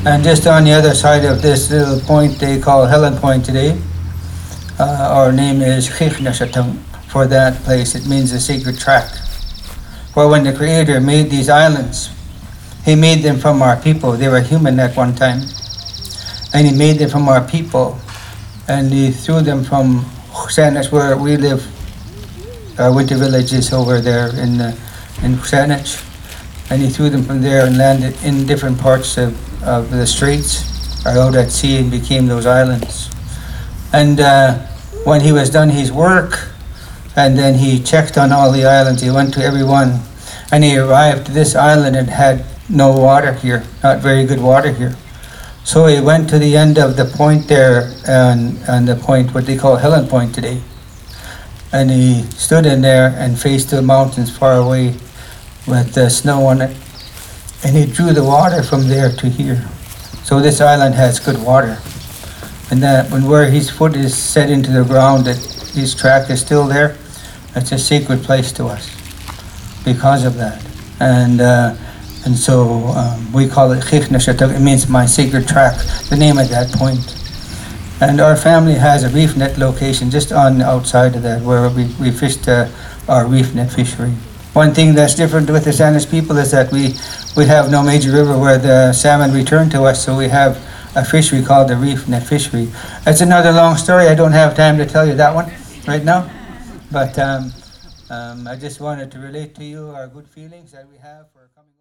And just on the other side of this little point they call Helen Point today, our name is Chichnashatang for that place. It means the sacred track. For when the Creator made these islands, He made them from our people. They were human at one time. And He made them from our people. And He threw them from Saanich, where we live. Our winter village is over there in Saanich. And He threw them from there and landed in different parts of the straits, or out at sea, and became those islands. And when He was done His work, and then He checked on all the islands, He went to every one, and He arrived to this island and had no water here, not very good water here. So He went to the end of the point there, and the point what they call Helen Point today. And He stood in there and faced the mountains far away with the snow on it. And He drew the water from there to here. So this island has good water. And that when where His foot is set into the ground, that His track is still there, it's a sacred place to us because of that. And so we call it Chichnashatag. It means my sacred track, the name of that point. And our family has a reef net location just on the outside of that, where we fished our reef net fishery. One thing that's different with the Saanich people is that we have no major river where the salmon return to us, so we have a fishery called the reef net fishery. That's another long story. I don't have time to tell you that one right now, but I just wanted to relate to you our good feelings that we have for coming.